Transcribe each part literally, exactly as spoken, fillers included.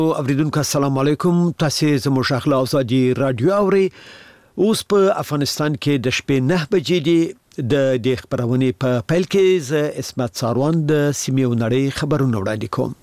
اوریدونکو السلام علیکم. تاسو زموږ اخلا ازادي رادیو اوري. اوس په افغانستان کې د شپې نه بجې دي. د دې خبرونه په پیل کې ز اسمت ساروان د سیمې نړۍ خبرونه وړاندې کوم.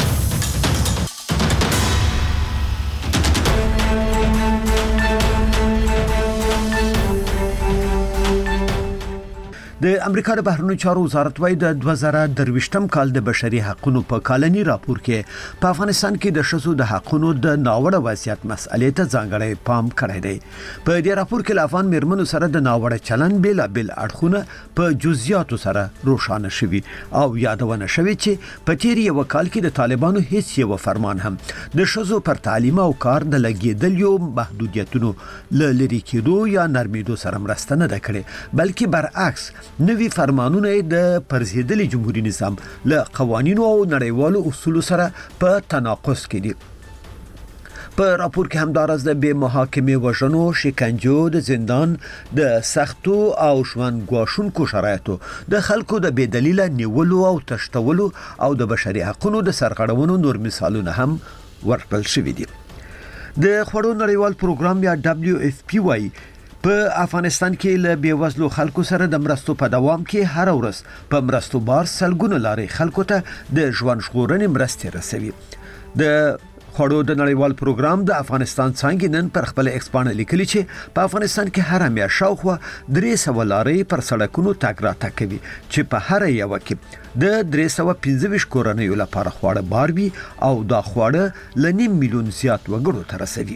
د امریکا د بهرنیو چارو وزارت وايي د دوه زره درویشتم کال د بشري حقوقو په کلني راپور کې په افغانستان کې د شذو د حقوقو د ناوړه وضعیت مسئلې ته ځانګړی پام کړی دی. په دې راپور کې افغان میرمنو سره د ناوړه چلن بلا بل اړخونه په جزئیاتو سره روښانه شوي او یادونه شوي چې په تیر یو کال کې د طالبانو هیڅ یو فرمان هم د شذو پر تعلیم او کار د لګیدل یو محدودیتونو لری کېدو یا نرمیدو سره مرسته نه کړي، بلکې برعکس نوی فرمانونه د پرزیدلي جمهوریت نظام له قوانینو او نړیوالو اصولو سره په تناقض کې دي. په راپور کې همدارس د بې محاکمې وژنو، شکنجو، د زندان د سختو او ژوند ګواښونکو شرایطو، د خلکو د بې دلیله نیولو او تشتولو او د بشري حقوقو د سرغړونو نور مثالونه هم ورکړل شوي دي. د خوړو نړیوال پروګرام یا دبليو اف پی وايي په افغانستان کې له بیوزلو خلکو سره د مرستو په دوام کې هر ورځ په مرستو بار سلګونه لارې خلکو ته د ژوند ژغورنې مرستې رسوي. د خوړو د نړیوال پروګرام د افغانستان څنګه نن پر خپل ایکسپانه لیکلي چې په افغانستان کې هر میاشت شاوخوا درې سوه لارې پر سړکونو تګ راتګ کوي چې په هر یو کې د درې سوه پنځه ویشت کورنیو لپاره خواړه بار وي او دا خواړه ل نیم میلیون زیات وګړو ته رسوي.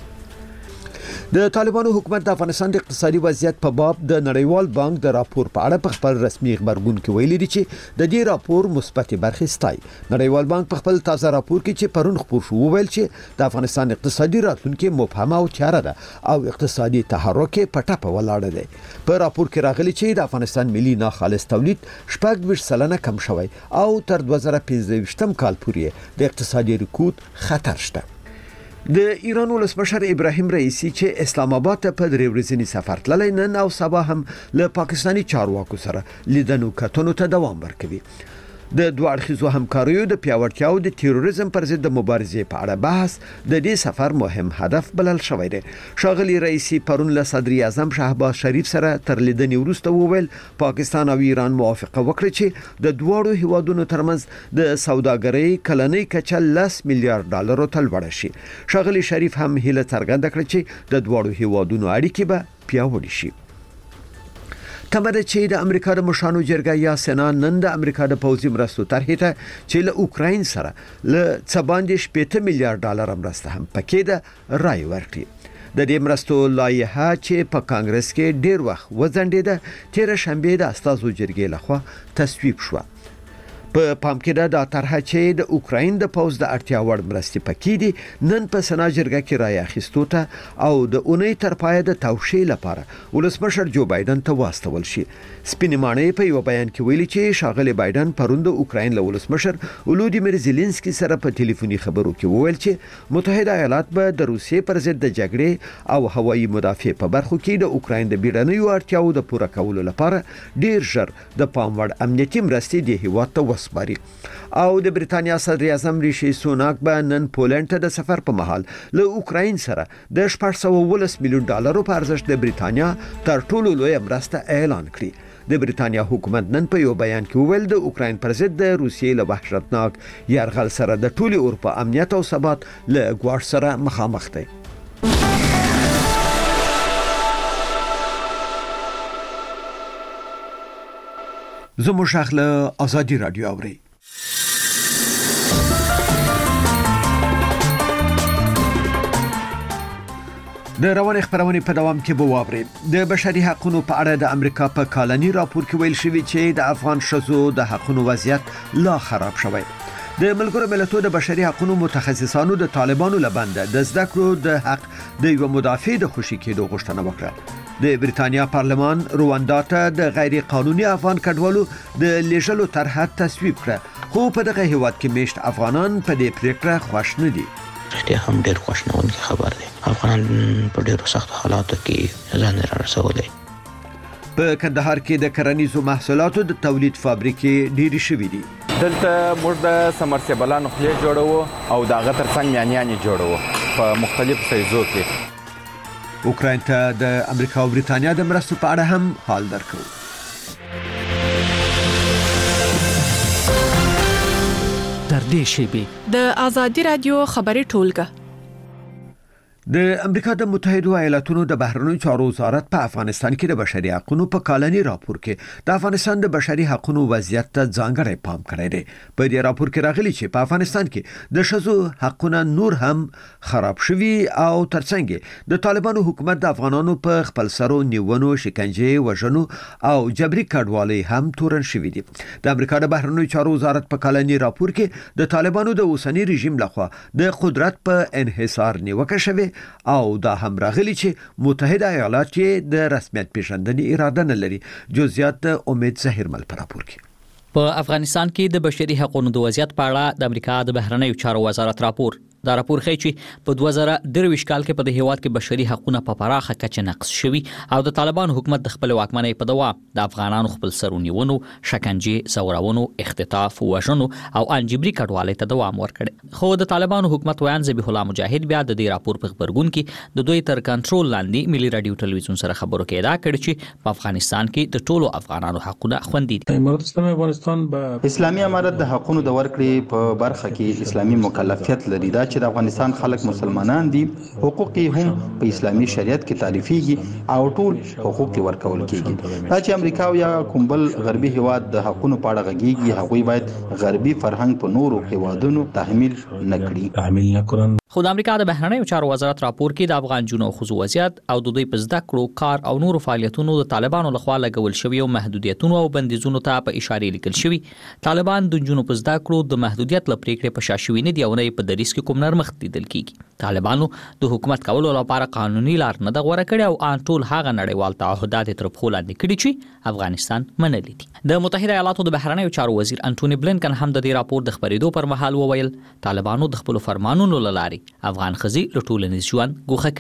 د طالبانو حکومت د افغانستان د اقتصادي وضعیت په باب د نړیوال بانک د راپور په اړه په خپل رسمي خبرګون کې ویلي دي چې د دې راپور مثبت برخې ستایي. نړیوال بانک په خپل تازه راپور کې چې پرون خبر شو ویل چې د افغانستان اقتصادي راتلونکي مبهمه او تیاره ده او اقتصادي تحرک په ټاپه ولاړ دی. په راپور کې راغلي چې د افغانستان ملي ناخالص تولید شپږ ویشت سلنه کم شوی او تر دوه زره پنځه ویشتم کال پورې د اقتصادي رکود خطر شته. د ایران ولسمشر ابراهیم رئیسی چې اسلام آباد ته په درې ورځني سفر تللی، نن او سبا هم له پاکستاني چارواکو سره لیدنو کتنو ته دوام ورکوي. د دوه اړخیزو همکاریو د پیاوړتیا او د تیروریزم پر ضد د مبارزې په اړه بحث د دې سفر مهم هدف بلل شوی دی. ښاغلي رئیسی پرون له صدر اعظم شهباز شریف سره تر لیدنې وروسته وویل پاکستان او ایران موافقه وکړه چې د دواړو هیوادونو ترمنځ د سوداګرۍ کلنۍ کچه لس میلیارډ ډالرو ته لوړه شي. ښاغلي شریف هم هیله څرګنده کړه چې د دواړو هیوادونو اړیکې به پیاوړې شي. تمره چې د امریکا د مشرانو جرګه یا سنا نن د امریکا د پوځي مرستو طرحې ته چې له اوکراین سره له څه باندې شپږ میلیارډ ډالر مرسته هم پکې ده رای ورکړي. د دې مرستو لایحه چې په کانګرس کې ډیر وخت وځنډېده تیر شنبه د استازو جرګې لخوا تصویب شو. په پام کې دا طرحه چې د اوکراین د پوز د اړتیا وړ مرستې پکې دي نن په سنا جرګه کې رای اخیستو ته او د اونۍ تر پایه د توشیح لپاره ولسمشر جو بایدن ته واستول شي. سپینې ماڼۍ په یو بیان کې ویلي چې ښاغلي بایدن پرون د اوکراین له ولسمشر ولودیمیر زيلنسکي سره په ټلیفوني خبرو کې وویل چې متحده ایالات به د روسیې پر ضد د جګړې او هوایي مدافع په برخو کې د اوکراین د بیړنیو اړتیاو د پوره کولو لپاره ډیر ژر د پام وړ امنیتي مرستې د هیواد ته وسپاري. او د بریتانیا صدر اعظم ریشي سوناک به نن پولند ته د سفر په مهال له اوکراین سره د شپږ سوه ولس میلیون ډالرو په ارزښت د بریتانیا تر ټولو لوی مرسته اعلان کړي. د بریتانیا حکومت نن په یو بیان کې وویل د اوکراین پر ضد د روسیې له وحشتناک یرغل سره د ټولي اروپا امنیت او ثبات له ګواښ سره مخامخ دی. زموږ اخلا ازادي رادیو اوري. د رواني خبرونه په دوام کې به واوري. د بشري حقوقو په اړه د امریکا په کلني راپور کې ویل شوی چې د افغان شذو د حقوقو وضعیت لا خراب شوی. د ملګرو ملتونو د بشري حقوقو متخصصانو د طالبانو لبنده د زده کړو د حق د یو مدافع د خوشي کېدو غوښتنه وکړه. د بریتانیا پارلمان رواندا ته د غیر قانوني افغان کډوالو د لیږلو طرحه تصویب کړه، خو په دغه هیواد کې میشت افغانان په دې پریکړه خوښ نه دي. رښتیا هم ډېر خوشنونکی خبر دی. افغانان په ډېرو سختو حالاتو کې ځان رارسولی. په کندهار کې د کرنیزو محصولاتو د تولید فابریکې ډېرې شوې دي. دلته موږ د سمرسیبلانو خولې جوړو او د هغه ترڅنګ میانیانې جوړو په مختلفو سایزو کې. اوکراین ته د امریکا او بریتانیا د مرستو په اړه هم حال درکو. در دې شیبې د آزادي رادیو خبري ټولګه. د امریکا د متحده ایالاتونو د بهرنیو چارو وزارت په افغانستان کې د بشري حقوقو په کالني راپور کې د افغانستان د بشري حقوقو وضعیت ته ځانګړی پام کړی دی. په دې راپور کې راغلي چې په افغانستان کې د شذو حقوقونه نور هم خراب شوي او ترڅنګ د طالبانو حکومت د افغانانو په خپل سرو نیونو، شکنجې، وژنو او جبري کډوالۍ هم تورن شوي دي. د امریکا د بهرنیو چارو وزارت په کالني راپور کې د طالبانو د اوسنی رژیم لخوا د قدرت په انحصار نیوکه شوی او دا هم راغلی چې متحده ایالات یې د رسمیت پیژندنې اراده نه لري. جزئیات امید زهیرمل پر راپور کې. په افغانستان کې د بشري حقوقو د وضعیت په اړه د امریکا د بهرنیو چارو وزارت راپور دا راپور ښیي چې په دوه زره درویشت کال کې په د هیواد کې بشري حقوقونه په پراخه کچه نقض شوي او د طالبان حکومت د خپل واکمنۍ په دوام د افغانانو خپل سرونیونو، شکنجې، زورونو، اختطاف، وژنو او انجبري کډوالۍ ته دوام ورکړي. خو د طالبان حکومت ویان ذبیح الله مجاهد بیا د دې راپور په خبرګون کې د دوی تر کنټرول لاندې ملي رادیو ټلویزیون سره خبرو کې ادعا کړې چې په افغانستان کې د ټولو افغانانو حقوقونه خوندي دي. امارت اسلامي افغانستان به اسلامي امارت د حقوقو د ورکړې په برخه کې اسلامي مکلفیت لري دا چې د افغانستان خلک مسلمانان دي، حقوق هم په اسلامي شریعت کې تعریفيږي او ټول حقوق ورکول کیږي. دا چې امریکا او یا کوم بل غربي هیواد د حقوقو په اړه غږیږي هغوی باید غربي فرهنګ په نورو هیوادونو تحمیل نکړي. تحمیل نکړي. خو د امریکا د بهرنیو چارو وزارت راپور کې د افغان جنو خصوصي وضعیت او د دوی په زده کړو، کار او نورو فعالیتونو د طالبانو لخوا لګول شوی او محدودیتونو او بندیزونو ته په اشاره لیکل شوی. طالبان د جنو په زده کړو د محدودیت لپاره په شاشوي نه دی او نه په دریس کې کوم نرمښت لیدل کیږي. طالبانو د حکومت کولو لپاره قانوني لار نه د غوړه کړي او ان ټول هغه نړیوال تعهدات تر پخو لاندې کړي چې افغانستان منلي دي. د متحده ایالاتو د بهرنیو چارو وزیر انټونی بلنکن هم د دې راپور د خبرېدو پر مهال وویل طالبانو د خپل فرمانونو لاري افغان خزي له ټولنیز ژوند ګوښه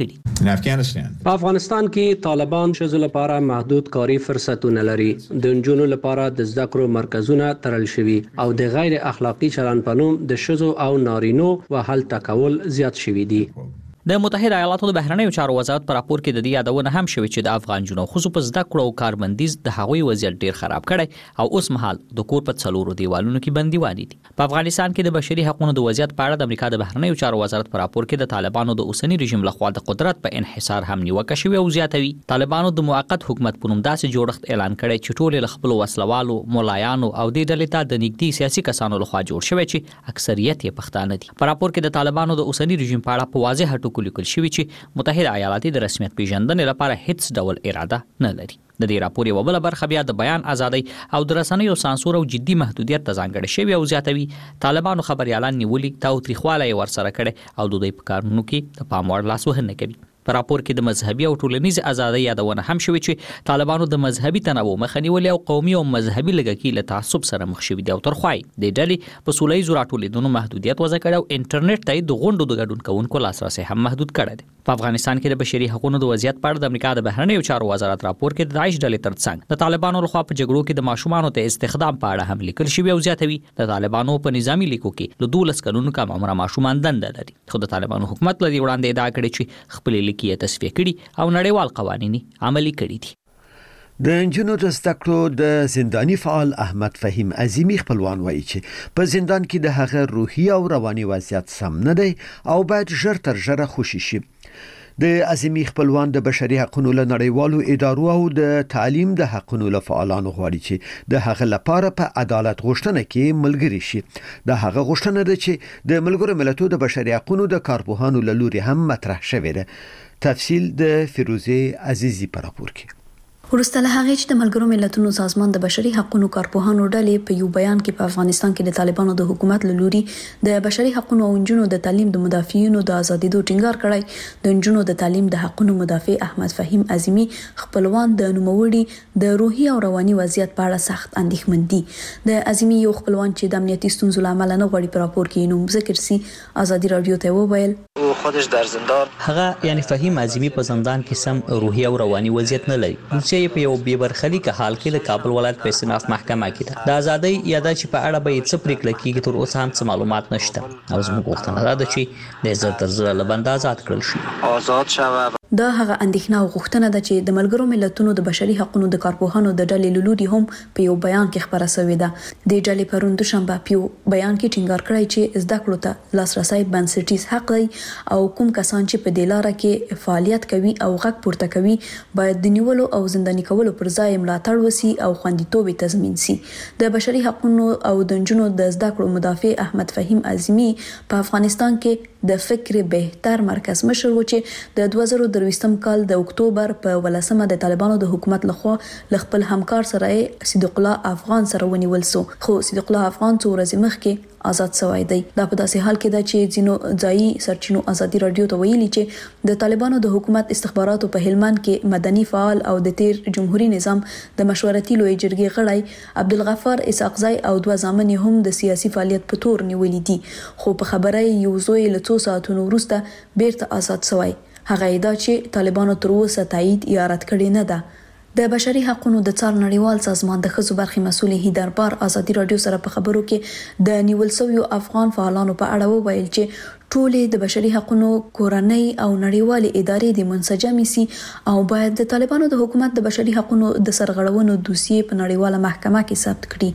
کړي. په افغانستان کې طالبان شذو لپاره محدود کاری فرصتونه لري. د نجونو لپاره د زده کړو مرکزونه تړل شوي او د غیر اخلاقی چلن په نوم د شذو او نارینو وهل تکول زیات شوي دي. د متحده ایالاتو د بهرنیو چارو وزارت په راپور کې د دې یادونه هم شوې چې د افغان جنو خصوصي په زده کړو او کاربندیز د هغوی وضعیت ډیر خراب کړي او اوس مهال د کور په څلورو دیوالونو کې بندیواني دي. په افغانستان کې د بشري حقوقو د وضعیت په اړه د امریکا د بهرنیو چارو وزارت په راپور کې د طالبانو د اوسنی رژیم لخوا د قدرت په انحصار هم نیوکه شوې او زیاتوي. طالبانو د موقت حکومت په نوم داسې جوړښت اعلان کړی چې ټول له خپل وسلوالو، مولایانو او د ډلې ته د نږدې سیاسي کسانو لخوا جوړ شوی چې اکثریت یې پښتانه دي. په راپور کې د طالبانو د اوسنی رژیم په اړه په واضح ټکو لیکل شوی چې متحده ایالات د رسمیت پیژندنې لپاره هیڅ ډول اراده نه لري. د دې راپور یو بل برخه بیا د بیان ازادي او د رسنیو سانسور او جدي محدودیت ته ځانګړې شوی او زیاتوي. طالبانو خبريالان نیولي تاوتریخواله ورسره کړي او د دوی په کارونو کې د پام وړ لاسوهنه کوي. په راپور کې د مذهبي او ټولنیز ازادۍ یادونه هم شوې چې طالبانو د مذهبي تنوع مخه نیولې او قومي او مذهبي لږکي له تعصب سره مخ شوي دي او ترخوای د ډلې په سولې زورا ټولېدونو محدودیت وضع کړي او انټرنیټ ته د غونډو د ګډون کوونکو لاسرسي هم محدود کړي دي. په افغانستان کې د بشري حقوقو د وضعیت په اړه د امریکا د بهرنیو چارو وزارت راپور کې د داعش ډلې ترڅنګ د طالبانو لخوا په جګړو کې د ماشومانو ته استخدام په اړه هم لیکل شوی او زیاتوي. د طالبانو په نظامی لیکو کې له دولس کلونو کم عمره ماشومان دنده لري. خو د طالبانو حکومت لدی وړاندې ادعا کړې چې خپل لیکي تصفیه کړي او نړیوال قوانین عملي کړي دي. د انجنونو د زده کړو د زنداني فعال احمد فهیم عظیمی خپلوان وایي چې په زندان کې د هغه روحي او رواني وضعیت سم نه دی او باید ژر تر ژره خوشي شي. د عظیمی خپلوان د بشري حقوقو له نړیوالو ادارو او د تعلیم د حقوقو له فعالانو غواړي چې د هغه لپاره په عدالت غوښتنه کې ملګری شي. د هغه غوښتنه ده چې د ملګرو ملتونو د بشري حقوقو د کارپوهانو له لوري هم مطرح شوې ده. تفصیل د فیروزه عزیزی په راپور کې. ورسته له هغه چې د ملګرو ملتونو سازمان د بشري حقوقو کارپوهانو ډلې په یو بیان کې په افغانستان کې د طالبانو د حکومت له لوري د بشري حقوقو او انجونو د تعلیم د مدافعینو د ازادۍ د ټینګار کړای. د انجونو د تعلیم د حقوقو مدافع احمد فهیم عظیمی خپلوان د نوموړي د روحي او رواني وضعیت په اړه سخت اندېښمن دي. د عظیمی یو خپلوان چې د امنیتي ستونزو لامل نه غواړي په راپور کې نوم ذکر سي ازادي رادیو ته وویل خودش در زندان هغه یعنی فهیم عظیمی په زندان کې سم روحي او رواني وضعیت نه لري چې یې په یو بې برخلیک حال کې د کابل ولایت په استیناف محکمه کې ده. د ازادۍ یا د چې په اړه به څه پریکړه کیږي تر اوسه هم څه معلومات نشته او زموږ غوښتنه ده چې د زر تر زر له بند آزاد کړل شي. آزاد شوه. دا هغه اندېښنه او غوښتنه ده چې د ملګرو ملتونو د بشري حقوقو د کارپوهانو د ډلې لوري هم په یو بیان کې خبره شوې ده. د ډلې پرون دوشنبه په یو بیان کې ټینګار کړی چې زده کړو ته لاسرسي بنسټیز حق دی او کوم کسان چې په دې لار کې فعالیت کوي او غږ پورته کوي باید د نیولو او زنداني کولو پر ځای ملاتړ وسی او خوندیتوب تضمین شي. د بشري حقوقو او د جنونو د زده کړو مدافع احمد فهیم اعظمي په افغانستان کې د فکر بهتر مرکز مشر و چې د دوه زره درویشتم کال د اکتوبر په ولسمه د طالبانو د حکومت لخوا ل خپل همکار سره صدیق الله افغان سره ونیول سو. خو صدیق الله افغان څو ورځې مخکې آزاد شوی دی. دا په داسې حال کې ده چې ځینو ځایي سرچینو ازادي رادیو ته ویلي چې د طالبانو د حکومت استخباراتو په هلمند کې مدني فعال او د تیر جمهوریت نظام د مشورتي لوی جرګې غړی عبدالغفار اسحاقزی او دوه ځامن هم د سیاسي فعالیت په تور نیولې دي. خو په خبره یو زوی له څو ساعتونو وروسته بیرته آزاد شوی. هغه دا چې طالبانو تر اوسه تایید یا رد کړی نه ده. د بشري حقوقو د څار نړیوال سازمان د خزو برخې مسؤل هیدر بار ازادي رادیو سره په خبرو کې د نیول شویو افغان فعالانو په اړه وویل چې ټولې د بشري حقوقو کورنۍ او نړیوالې ادارې د منسجم سي او باید د طالبانو د حکومت د بشري حقوقو د سرغړونو دوسیې په نړیواله محکمه کې ثبت کړي.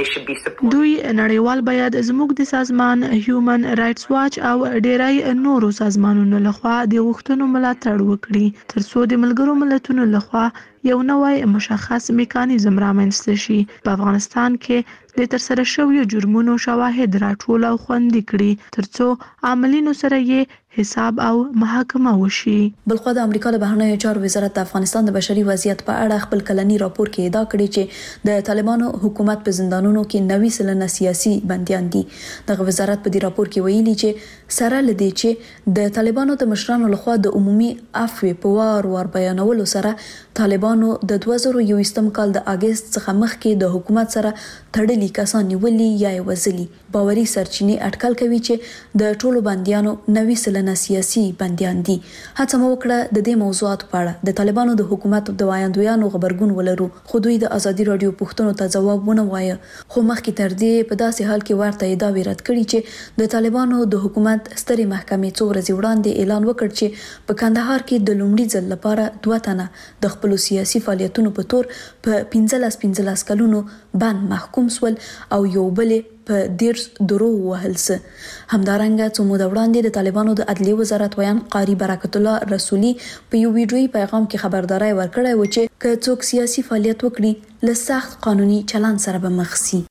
دوی نړیوال باید زموږ د سازمان هیومن رائټس واچ او ډیری نورو سازمانونو لخوا د غوښتنو ملاتړ وکړي ترڅو د ملګرو ملتونو لخوا یو نوی مشخص میکانیزم رامنځته شي. په افغانستان کې د ترسره شویو جرمونو شواهد راټول او خوندي کړي ترڅو عاملینو سره یې حساب او محاکمه وشي. بلخو د امریکا د بهرنیو چارو وزارت د افغانستان د بشري وضعیت په اړه خپل کلنی راپور کې ادعا کړې چې د طالبانو حکومت په زندانونو کې نوي سلنه سیاسي بنديان دي. دغه وزارت په دې راپور کې ویلي چې سره لدی چې د طالبانو د مشرانو لخوا د عمومي عفو په وار وار بیانولو سره طالبانو د دوه زره یوویشتم کال د اگست څخه مخکې د حکومت سره تړلي کسان نیولي یا وزلي. باوري سرچینې اټکل کوي چې د ټولو بنديانو نوي سلنه سیاسي بنديان دي. هڅه مو وکړه د دې موضوعات په اړه د طالبانو د حکومت د وایندویانو خبرګون ولرو خو دوی د ازادي رادیو پوښتنو ته جواب ونه وایه. خو مخکې تر دې په داسې حال کې ورته ادعا رد کړي چې د طالبانو د حکومت ستري محکمې څو ورځې وړاندې اعلان وکړ چې په کندهار کې د لومړي ځل لپاره دوه تنه د خپل سیاسي فعالیتونو په تور په پنځلس پنځلس کلونو باندې محکوم سول او یو بل په ډیر درو وهل سه. همدارنګه څو موده وړاندې د طالبانو د عدلیه وزارت ویان قاری برکت الله رسولي په یو ویډیوي پیغام کې خبرداري ورکړی و چې که څوک سیاسي فعالیت وکړي له سخت قانوني چلند سره به مخ شي.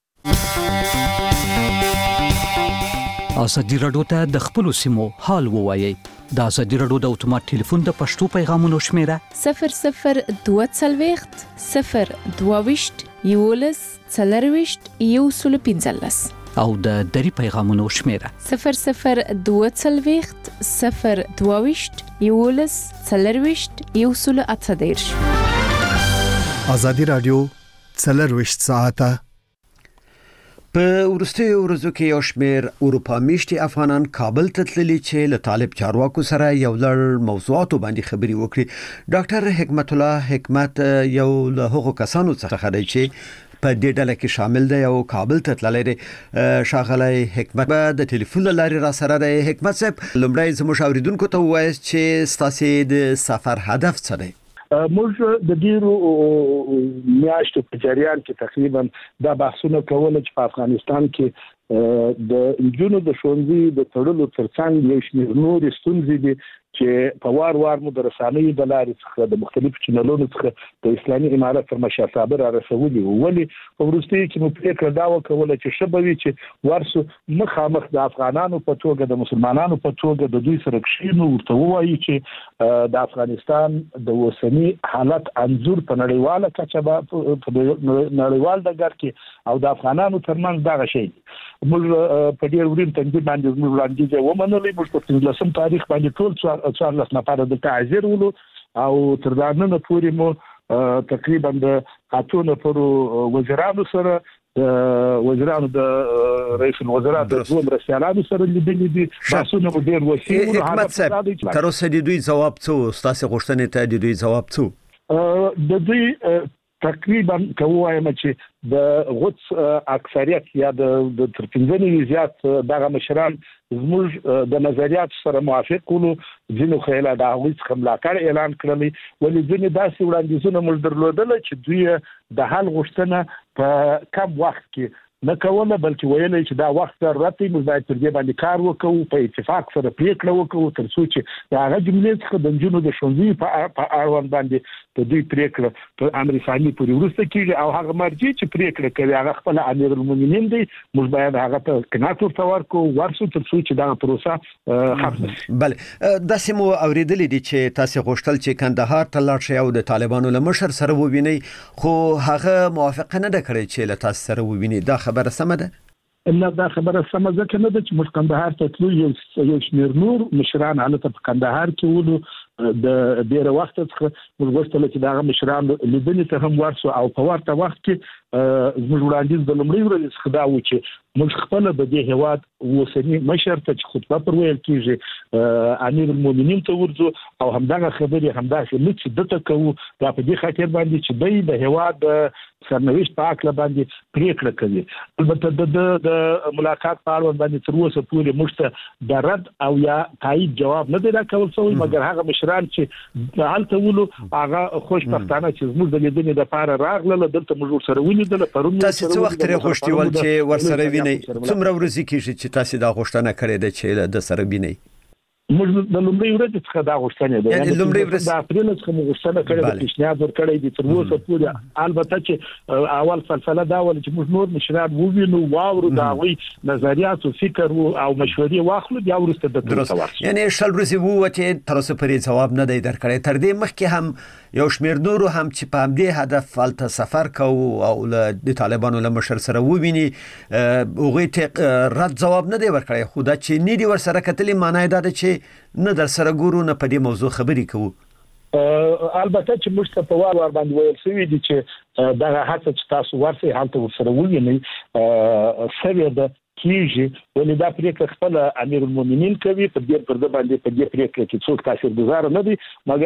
ازادي رادیو ته د خپل سیمو حال ووایي. د ازادي رادیو د اتومات ټلیفون د پښتو پیغامونو شمیره صفر صفر دوه څلوېښت صفر دوه ویشت یولس څلرویشت یو سل پنځلس او د دری پیغامونو شمیره صفر صفر دوه څلوېښت صفر دوه ویشت یولس څلرویشت یو سل اته دېرش. ازادي رادیو څلرویشت ساعته. په ورستیو ورځو کې یو شمېر اروپا میشتي افغانان کابل ته تللي چې له طالب چارواکو سره یو لړ موضوعاتو باندې خبري وکړي. ډاکټر حکمت الله حکمت یو له هغو کسانو څخه دی چې په دې ډله کې شامل دی او کابل ته تللی دی. ښاغلی حکمت د ټلیفون له لارې را سره دی. حکمت صاحب لومړی زموږ اوریدونکو ته ووایاست چې ستاسې د سفر هدف څه دی؟ موږ د ډیرو میاشتو په جریان کې تقریبا دا بحثونه کول چې په افغانستان کې د جنونو د ښوونځي د تړلو ترڅنګ یو شمېر نورې ستونزې دي چې په وار وار مو د رسنیو د لارې څخه د مختلفو چینلونو څخه د اسلامي امارت تر مشرتابه را رسولي وو. ولې په وروستیو کې مو پرېکړه دا وکوله چې ښه به وي چې ورسو مخامخ د افغانانو په توګه د مسلمانانو په توګه د دوی سره کښېنو، ورته ووایي چې د افغانستان د اوسني حالت انځور په نړیواله کچه په نړیوال ډګر کې او د افغانانو ترمنځ دغه شی دی. موږ په ډېر ورین تنظیم باندې موږ وړاندیز ومنلې. موږ په پنځلسم تاریخ باندې ټول څوارلس نفره دلته حاضر ولو او تر دا نن پورې مو تقریبا د اتو نفرو وزیرانو سره د وزیرانو د رئیس الوزرا د دوه مرستیالانو سره لیدلې دي. بحثونه ډېر وسیع وو. حکمت صاحب تر اوسه د دوی ځواب څه و؟ ستاسو غوښتنې ته د دوی ځواب څه؟ د دوی تقریبا کووایم چې د غوڅ اکثریت یا د تر پنځه نیوي زیات دغه مشران زموږ د نظریات سره موافق وو. ځینو خیاله د هغوی څخه ملاتړ اعلان کړلی، ولې ځینې داسې وړاندیزونه موږ درلودل چې دوی د حل غوښتنه په کم وخت کې نه کوله، بلکې ویل چې دا وخت ضرورت دی، موږ باید پر دې باندې کار وکړو، په اتفاق سره پریکړه وکړو تر څو چې د هغه جملې څخه د نجونو د ښوونځي په اړوند باندې په دوی پریکړه په امر ثاني پورې وروسته کېږي، او هغه مرجع چې پریکړه کوي هغه خپل امیر المؤمنین دی. موږ باید هغه ته قناعت ورکړو ورسو تر څو چې دا پروسه ختمه شي. بله داسې مو اوریدلې دي چې تاسو غوښتل چې کندهار ته لاړ شئ او د طالبانو له مشر سره ووینئ، خو هغه موافقه نه ده کړې چې له تاسو سره وویني. دا خبره سمه ده؟ نه، دا خبره سمه ځکه نه ده چې موږ کندهار ته تلو، یو شمېر نور مشران هلته په کندهار کې ولو. د ډیره وخت څخه موږ غوښتل چې دا مشران لیدنې ته هم ورسو، او په ورته وخت کې زموږ وړاندیز د لومړۍ ورځې څخه دا و چې موږ خپل د دې هیواد اوسنی مشر ته چې خطبه پر ویل کېږي امیر المؤمنین ته ورځو، او همدغه خبرې همداسې نه چې دته کوو، دا په دې خاطر باندې چې دوی د هیواد د سرنوشت په اړه باندې پریکړه کوي. البته د د ملاقات په اړه باندې تر اوسه پورې موږ ته د رد او یا تایید جواب نه دی راکول شوی، مګر هغه مشران چې هلته ولو هغه خوشبختانه چې زموږ د لیدنې لپاره راغله، دلته موږ سره ولیدل. پرون تاسو څه وخت لري غوښتي ول چې ورسره وینئ؟ څومره ورځې کېږي چې تاسو دا غوښتنه کړې ده چې د سره وینئ؟ موږ د لومړۍ ورځې څخه دا غوښتنه ده، یعنی لومړۍ ورځ د اپریل څخه موږ غوښتنه کړې ده، پیشنهاد ورکړی دی تر اوسه پورې. البته چې اول فلسفه دا ول چې موږ نور مشران ووینو، واورو دا غوي نظریات او فکر او مشورې واخلو، بیا ورسته د تاسو ورسره. یعنی شل ورځې وو چې تر اوسه پورې جواب نه دی درکړی. تر دې مخکې هم یو شمېر نورو هم چې په همدې هدف فالته سفر کوو او د طالبانو له مشر سره وویني، هغوی ته رد جواب نه دی ورکړی. خو دا چې نه دي ورسره کتلې معنی دا ده چې نه در سره ګورو، نه په دې موضوع خبرې کوو. البته چې موږ ته په وار وار باندې ویل شوي دي چې دغه هڅه چې تاسو ورسئ هلته ورسره ووینئ سوې ده کیږي، ولې دا پریکړه خپل امیر المؤمنین کوي، په دې پر د باندې په دې پریکړه کې څوک تاثیرګذار نه دي.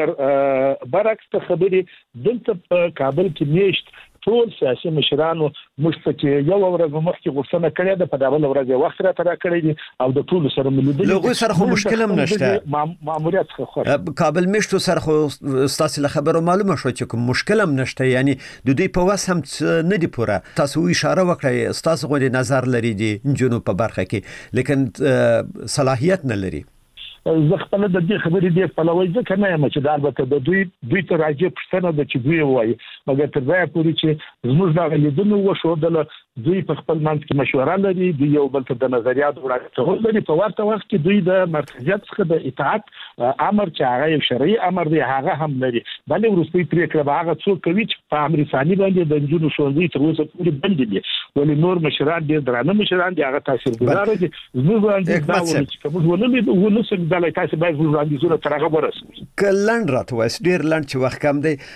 مګر برعکس ته خبرې دلته په کابل کې میشت ټول سیاسي مشرانو موږ ته چې یو ورځ مخکې غوښتنه کړې ده، په دا بل ورځ وخت راته راکړی دي، او د ټولو سره ملیدل له هغوی سره خو مشکل هم نشته. ماموریت څخه کابل میشتو سره خو ستاسو له خبرو معلومه شو چې کوم مشکل هم نشته، یعنی د دوی په وس هم نه دی پوره. تاسو اشاره وکړئ ستاسو غوډي نظر لري دي جنوب په برخه کې، لیکن صلاحیت نه لري. زه خپل د دې خبرې ډېر پلوی ځکه نه یم چې دا البته د دوی دوی ته راځي پښتنه د چې دوی وایي، مګر تر ځای پورې چې زموږ دا لیدنه وشودله، دوی په خپل منځ کې مشوره لري، دوی یو بل ته د نظریات وړاندې لري. په ورته وخت کې دوی د مرکزیت څخه د اطاعت امر چې هغه یو شرعي امر دی هغه هم لري، بلې وروستۍ پریکړه به هغه څوک کوي چې په امر ثاني باندې د نجونو ښوونځي تر اوسه پورې بند دي، ولې نور مشران ډېر درانه مشران دي، هغه تاثیرګذار دي. زموږ باندې دا ولې چې موږ ولې ونسو دا لای تاسو باید وړاندیزونه تر هغه ورسوي. کلند راته وایي ډېر لند چې وخت کم دی،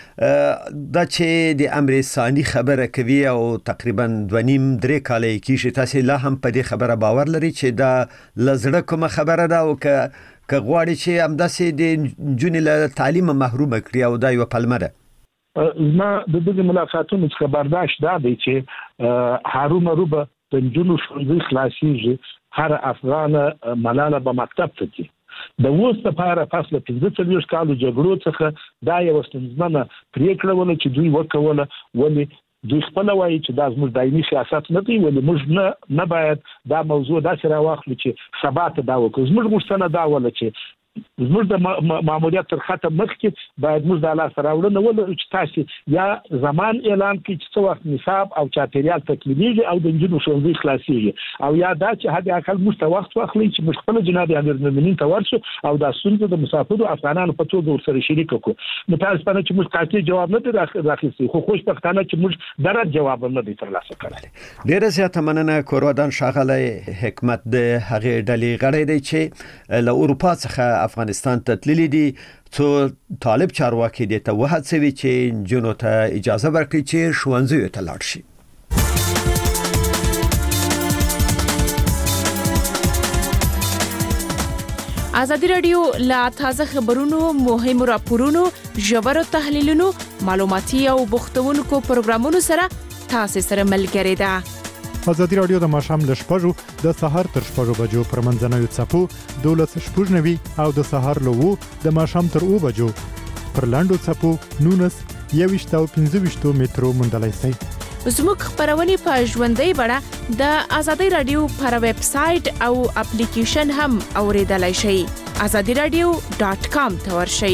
دا چې د امر ثاني خبره کوي او تقریبا دوه نیم درې کاله کېږي، تاسو لا هم په دې خبره باور لري چې دا لزړه کومه خبره ده او که که غواړي چې همداسې د نجونې له تعلیمه محرومه کړي او دا یوه پلمه ده؟ زما د دغه ملاقاتونو څخه برداشت دا دی چې هارون روبه د نجونو ښوونځي خلاصېږي، هر افغانه ملاله به مکتب ته ځي. د اوس لپاره فاصله پنځه څلوېښت کالو جګړو څخه دا یوه ستونزمنه پریکړه وله چې دوی وکوله، ولې دوی خپل وایي چې دا زموږ دایمي سیاست نه دی، ولې موږ نه نه باید دا موضوع داسې راواخلو چې سبا ته دا وکړو. زموږ غوښتنه دا وله چې زموږ د ماموریت تر خطه مخکې باید موږ د لاسته راوړنه ولرو چې تاسو یا زمان اعلان کړئ چې څه وخت نصاب او چاپیریال تکمیلیږي او د نجونو ښوونځي خلاصېږي، او یا دا چې حد اقل موږ ته وخت واخلئ چې موږ خپله جناب امیر المؤمنین ته ورشو او دا ستونزه د مسافرو افغانانو په توګه ورسره شریکه کړو. متاسفانه چې موږ قاطع جواب نه دی راخیستی، خو خوشبختانه چې موږ د رد جواب هم نه دی ترلاسه کړی. ډېره زیاته مننه. کورودان ښاغلی حکمت د هغې ډلې غړی دی چې له اروپا څخه افغانستان ته تللی دي، څو طالب چارواکي دې ته وهڅوي چې نجونو ته اجازه ورکړي چې ښوونځیو ته لاړ شي. ازادي رادیو لا تازه خبرونو مهم راپورونو ژور تحلیلونو معلوماتي او بوختونکو پروګرامونو سره تاسو سره ملګری ده. ازادي رادیو د ماشام ل شپږو د سهار تر شپږو بجو پر منځنوي چپو دولس شپږنوي او د سهار له وو د ماشام تر او بجو پر لاندو چپو نونس یويشت او پنځه مترو مندلای سي. زموږ خبرونه په ژوندۍ بڼه د ازادي رادیو پر ویب سټ او اپلیکیشن هم اوریدلای شئ. azadi radio dot com ته ورشئ.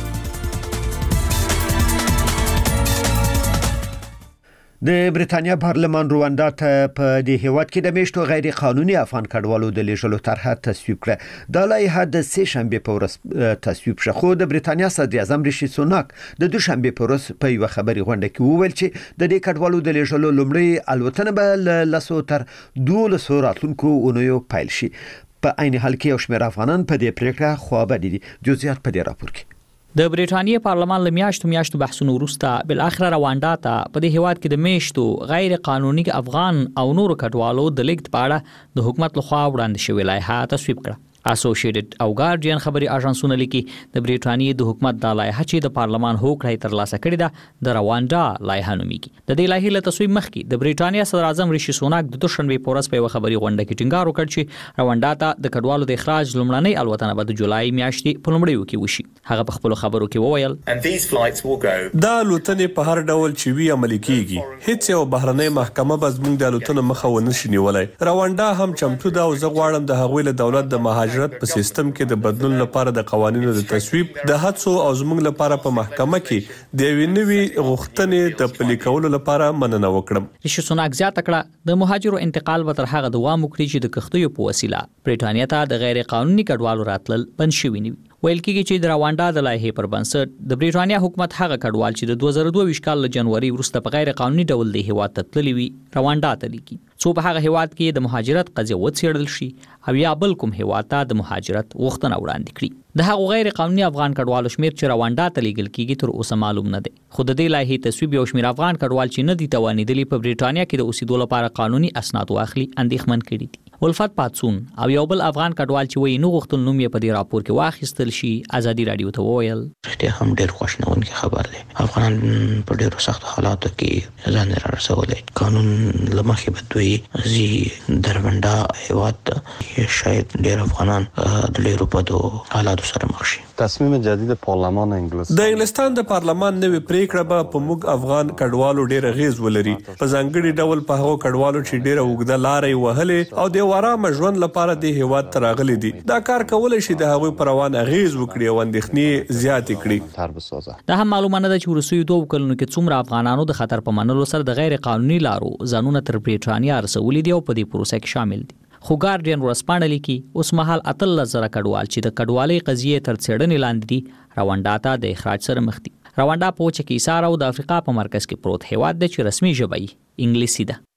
د بریټانیا پارلمان رواندا ته په دې هیواد کې د میشتو غیر قانوني افغان کډوالو د لیږلو طرحه تصویب کړه. د لایحه د سه شنبه په ورځ تصویب شو، خو د بریټانیا صدر اعظم ریشي سوناک د دوشنبه په ورځ په یو خبري غونډه کې وویل چې د دې کډوالو د لیږلو لومړی الوتنه به لسو تر دولسو راتلونکو اونیو پیل شي. په عین حال کې یو شمېر افغانان په دې پریکړه خوابه دي. جزئیات په دې راپور کې. د بریټانیا پارلمان له میاشتو میاشتو بحثونو وروسته بل اخر رواندا ته په دې هیواد کې د میشتو غیر قانوني افغان او نور کډوالو د لیږد په اړه د حکومت لخوا وړاندې شوې لایحه تصویب کړه. اسوسییټډ او ګارډین خبري اژانسونه لیکي د بریټانیا د حکومت د لایحه چې د پارلمان هوکړه ترلاسه کړې ده د رواندا لایحه نوميږي. د دې لایحې له تصویب مخکې د بریټانیا صدر اعظم ریشي سوناک د دوشنبه په ورځ په یو خبري غونډه کې ټینګار وکړ چې رواندا ته د کډوالو د اخراج لومړنۍ الوتنه به د جولای میاشتې په لومړیو کې وشي. هغه په خپل خبرو کې وویل دا الوتنې په هر ډول چې وی عملي کیږي، هیڅ یو بهرنۍ محکمه به زموږ د الوتنو مخه ونه شي نیولای. رواندا هم چمتو ده او زه غواړم د هغوی له دولت د مهاجرت په سیستم کې د بدلون لپاره د قوانینو د تصویب د هڅو او زموږ لپاره په محکمه کې د یوې نوې غوښتنې د پلي کولو لپاره مننه وکړم. ریشي سوناک زیاته کړه د مهاجرو انتقال به تر هغه دوام وکړي چې د کښتیو په وسیله بریټانیا ته د غیر قانوني کډوالو راتلل بند شوي نه وي. ویل کېږي چې د رواندا د لایحې پر بنسټ د بریټانیا حکومت هغه کډوال چې د دوه زره دوه کال له جنوري وروسته په غیر قانوني ډول د هیواد ته تللي وي رواندا ته لیکي څو په هغه هیواد کې د مهاجرت قضیه وڅېړل شي او یا بل کوم هیواد ته د مهاجرت غوښتنه وړاندې کړي. د هغو غیر قانوني افغان کډوالو شمیر چې رواندا ته لیږل کېږي تر اوسه معلوم نه دی، خو د دې لایحې تصویب یو شمیر افغان کډوال چې نه دي توانېدلي په بریټانیا کې د اوسېدو لپاره قانوني اسناد واخلي اندېښمن کړي دي. ولفت پاتسون او یو بل افغان کډوال چې وایي نو غوښتل نوم یې په دې راپور کې واخیستل شي ازادي رادیو ته وویل رښتیا هم ډېر خوشنونکی خبر دی. افغانان په ډېرو سختو حالاتو کې ځان را رسولی. قانون له مخې به دوی ځي دربنده هیواد ته شاید ډېر افغانان د ډېرو بدو حالاتو سره مخ شي. تصمیم جدید پارلمان انګلستان د انګلستان د پارلمان نوې پریکړه به په موږ افغان کډوالو ډېر غیز ولري، په ځانګړي ډول په هغو کډوالو چې ډېره اوږده لارې وهلې او د ورامه ژوند لپاره د هیواد ته راغلي دي. دا کار کولای شي د هغوی پر روان اغیز وکړي او اندېښنې زیاتې کړي. دا هم معلومه نه ده چې وروستیو دوه کلونو کې څومره افغانانو د خطر په منلو سره د غیر قانوني لارو ځانونه تر بریټانیا رسولي دي او په دې پروسه کې شامل دي. خو ګارډین ورسپانډه لیکي اوس مهال اتلس زره کډوال چې د کډوالۍ قضیې تر څېړنې لاندې دي رواندا ته د اخراج سره مخ دي. رواندا په وچه کې ایسار او د افریقا په مرکز کې پروت هیواد دی چې رسمي ژبه یې انګلیسي ده.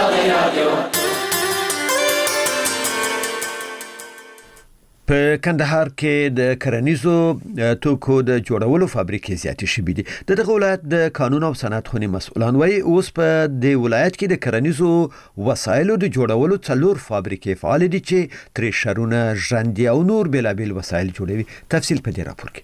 په کندهار کې د کرنیزو توکو د جوړولو فابریکې زیاتې شوې دي. د دغه ولایت د قانون او صنعت خونې مسؤلان وایي اوس په دې ولایت کې د کرنیزو وسایلو د جوړولو څلور فابریکې فعال دي چې تریشرونه، ژرندې او نور بیلابیل وسایل جوړوي. تفصیل په دې راپور کې.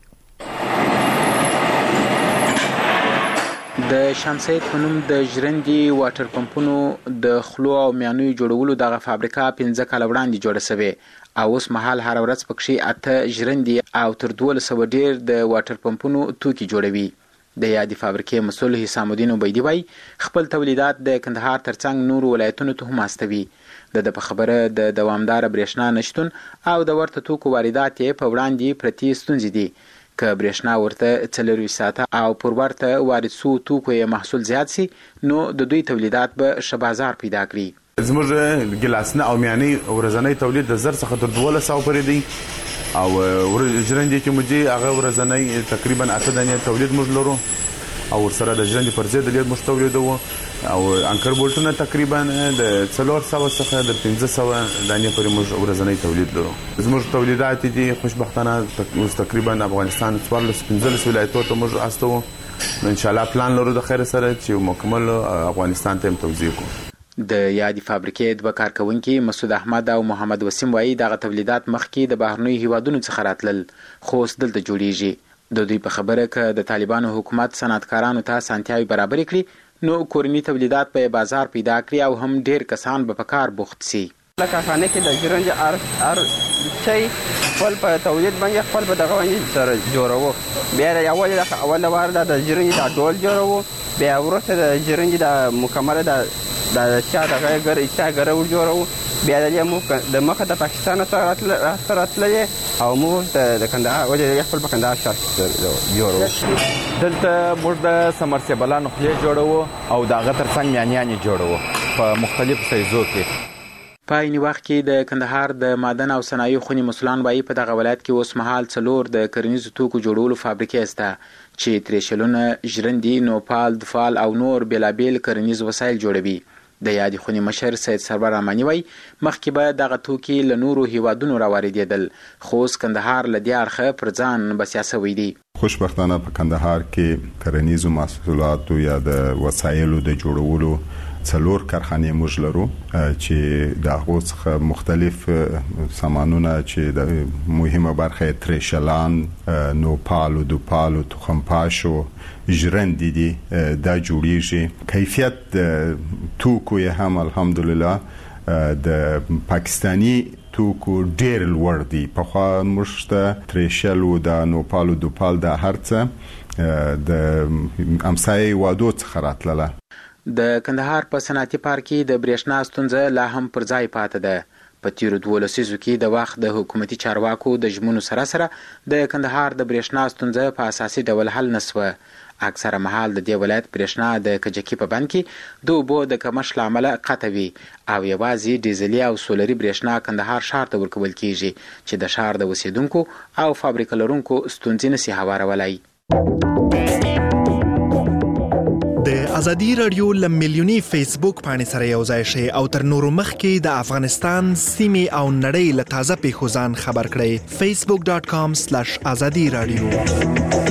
د شمسید په نوم د ژرندې واټر پمپونو د خلو او میانیو جوړولو دغه فابریکه پنځه کاله وړاندې جوړه شوې او اوس مهال هر ورځ پکې اته ژرندې او تر دولس سوه ډیر د واټر پمپونو توکي جوړوي. د یادې فابریکې مسؤل حسام الدین عبیدي وایي خپل تولیدات د کندهار ترڅنګ نور ولایتونو ته هم استوي. د په خبره د دوامدار برېښنا نشتون او د ورته توکو واردات یې په وړاندې پرتې ستونزې دي. که برېښنا ورته څلورویشت ساعته او پر ورته وارد سو توکو یې محصول زیات سي نو د دوی تولیدات به ښه بازار پیدا کړي. زموږ ګلاسنه او میاني ورځنی تولید د زر څخه تر دولس سوه پورې دی او ژرندې چې موږ هغه ورځنی تقریبا اته دانې تولید موږ لرو او ورسره د ژرندې پر ضد ډېر موږ تولیدوو او انکر بولټونه تقریبا د څلور سوه څخه د پنځه سوه دانې پورې موږ ورځنی تولید لرو. زموږ تولیدات دي خوشبختانه اوس تقریبا افغانستان څوارلس پنځلس ولایتونو ته موږ استوو. ان شاء الله پلان لرو د خیر سره چې مکمل افغانستان ته هم توزیع کوو. د یادې فابریکې دوه کارکونکي مسعود احمد او محمد وسیم وایي دغه تولیدات مخکې د بهرنیو هیوادونو څخه راتلل خو اوس دلته جوړیږي. د دوی په خبره که د طالبانو حکومت صنعتکارانو ته اسانتیاوې برابرې کړي نو کورني تولیدات به بازار پیدا کړي او هم ډیر کسان به په کار بوخت سي. لکه خانه کې د ژرندې هر هر شی خپل په تولید باندې خپل په دغه باندې سره جوړوو. بیا د اول اول وار د ژرندې د ډول جوړوو، بیا وروسته د ژرندې د مکمله د د چا دغه ګر چا ګر جوړوو. بیا د موږ د مخه د پاکستان سره راتللې او موږ د کندهار ولې خپل په کندهار شاه جوړوو. دلته موږ د سمرسیبلانو خولې جوړوو او د هغه ترڅنګ میانیانې جوړوو په مختلفو سایزو کې. په عین وخت کې د کندهار د معدن او صنایعو خونې مسؤلان وایي په دغه ولایت کې اوس مهال څلور د کرنیزو توکو جوړولو فابریکې شته چې تریشلونه، ژرندې، نوپال، دفال او نور بېلابېل کرنیز وسایل جوړوي. د یادې خونې مشر سید سرور رحماني وایي مخکې به دغه توکي له نورو هیوادونو راواردېدل خو اوس کندهار له دې اړخه پر ځان بسیا سوی دی. خوشبختانه په کندهار کې کرنیزو محصولاتو یا د وسایلو د جوړولو څلور کارخانې موږ لرو چې د هغو څخه مختلف سامانونه چې د مهمه برخه تریشلان، نوپال، دوپال، تخمپاشو، ژرندې دي دا جوړیږي. کیفیت توکو یې هم الحمدلله د پاکستانی توکو ډیر لوړ دي. په خوا موږ ته تریشل او د نوپال او دوپال د هرڅه د امسایي وادو څخه راتلله. د کندهار په صنعتي پارک کې د برېښنا ستونزه لا هم پر ځای پاتې ده. په تیرو دوه لسیزو کې د وخت د حکومتي چارواکو د ژمنو سره سره د کندهار د برېښنا ستونزه په اساسي ډول حل نسوه. اکثره مهال د دې ولایت برېښنا د کجکي په بند کې د اوبو د کمښت له امله قطع وي او یوازې ډیزلي او سولري برېښنا کندهار ښار ته ورکول کیږي چې د ښار د اوسیدونکو او فابریکه لرونکو ستونزې نشي هوارولای. د ازادي رادیو ل میلیونی فیسبوک باندې سره یو ځای شي او تر نورو مخکې د افغانستان سیمه او نړۍ له تازه پیښو ځان خبر کړئ. facebook dot com slash azadi radio.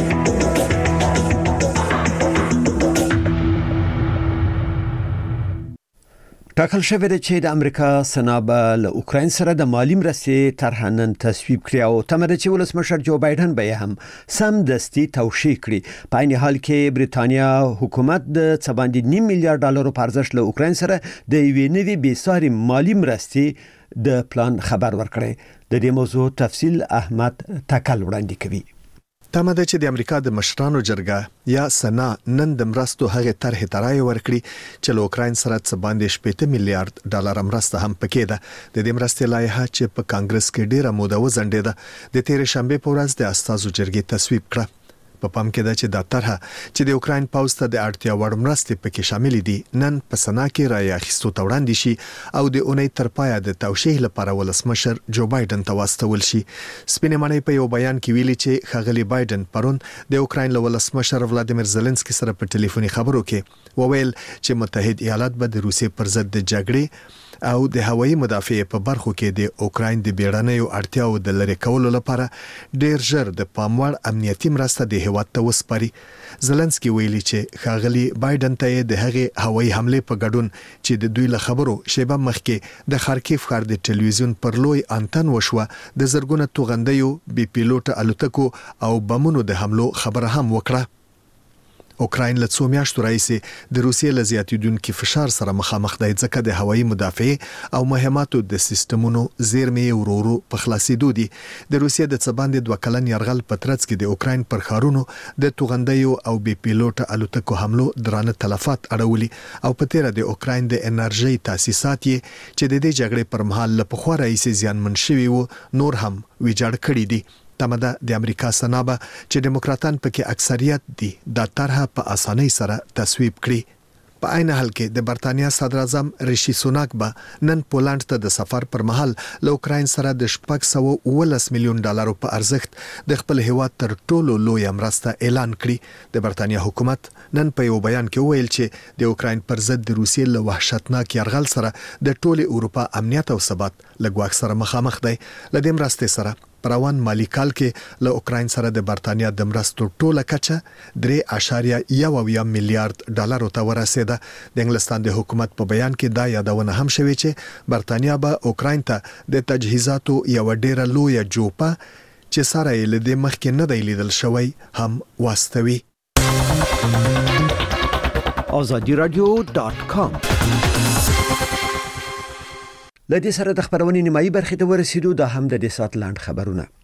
ټاکل شوی دی چې د امریکا سنا به له اوکراین سره د مالی مرستې طرح نن تصویب کړي او تمه ده چې ولسمشر جو بایدن به هم سمدستي توشیح کړي. په عین حال کې بریتانیا حکومت د څه باندې نیم میلیارډ ډالرو په ارزښت له اوکراین سره د یوې نوې بېساري مالی مرستې د پلان خبر ورکړي. د دې موضوع تفصیل احمد تکل وړاندې کوي. تمه ده چې د امریکا د مشرانو جرګه یا سنا نن د مرستو هغه طرح ترای ورکړي چې له اوکراین سره څه باندې شپږ میلیارډ ډالر مرسته هم پکې ده. د دې مرستې لایحه چې په کانګرس کې ډیره موده وځنډېده د تیر شنبه په ورځ د استازو جرګې تصویب کړه. په پام کې ده چې دا طرح چې د اوکراین پوځ ته د اړتیا وړ مرستې پکې شامل دي نن په سنا کې رای اخیستو ته وړاندې شي او د اونۍ تر پایه د توشیح لپاره ولسمشر جو بایدن ته واستول شي. سپینې معنی په یو بیان کې ویلي چې ښاغلي بایدن پرون د اوکراین له ولسمشر ولادیمیر زيلنسکي سره په ټلیفوني خبرو کې وویل چې متحد ایالات به د روسیې پر ضد د جګړې او د هوایي مدافعې په برخو کې د اوکراین د بیړنیو اړتیاو د لری کولو لپاره ډیر ژر د پاموړ امنیتي مرسته د هیواد ته وسپاري. زيلنسکي ویلي چې ښاغلي بایدن ته د هغې هوایي حمله په ګډون چې د دوی له خبرو شیبه مخکې د خارکیف ښار د ټلویزیون پر لوی انتن وشوه د زرګونه توغندیو بي پیلوټ الوتکو او بمونو د حملو خبره هم وکړه. اوکراین له څو میاشتو راهیسې د روسیې له زیاتېدونکي فشار سره مخامخ دی ځکه د هوایي مدافعې او مهماتو د سیستمونو زیرمې ورو ورو په خلاصېدو دي. د روسیې د څه باندې دوه کلن یرغل په ترڅ کې د اوکراین پر ښارونو د توغندیو او بي پیلوټ الوتکو حملو درانه تلفات اړولي او په تیره د اوکراین د انرژي تاسیسات چې د دې جګړې پر مهال له پخوا راهیسې زیانمن شوي وو نور هم ویجاړ کړي دي. تمه ده د امریکا سنابه چې دیموکراتان پکې اکثریت دي دا طرح په اسانۍ سره تصویب کړي. په عین حال کې د برتانیا صدر اعظم ریشي سوناک به نن پولند ته د سفر پر مهال له اوکراین سره د شپږ سوه اوولس میلیون ډالرو په ارزښت د خپل هیواد تر ټولو لوی مرسته اعلان کړي. د برتانیا حکومت نن په یو بیان کې ویل چې د اوکراین پر ضد د روسیې له وحشتناک یرغل سره د ټولې اروپا امنیت او ثبات له ګواښ سره مخامخ دی. له دې مرستې سره پروان مالی کال کې له اوکراین سره د برتانیا د مرستو ټوله کچه درې اعشاریه یو اویا میلیارډ ډالر ته ورسېده. د انګلستان د حکومت په بیان کې دا یادونه هم شوې چې برتانیا به اوکراین ته د تجهیزاتو یو ډیره لویه جوپه چې سره یې له دې مخکې نه دی لیدل شوی هم واستوي. azadi radio dot com لدې سره د خبرونې نیمایي برخې ته ورسېدو. دا هم د دې سات لاند خبرونه.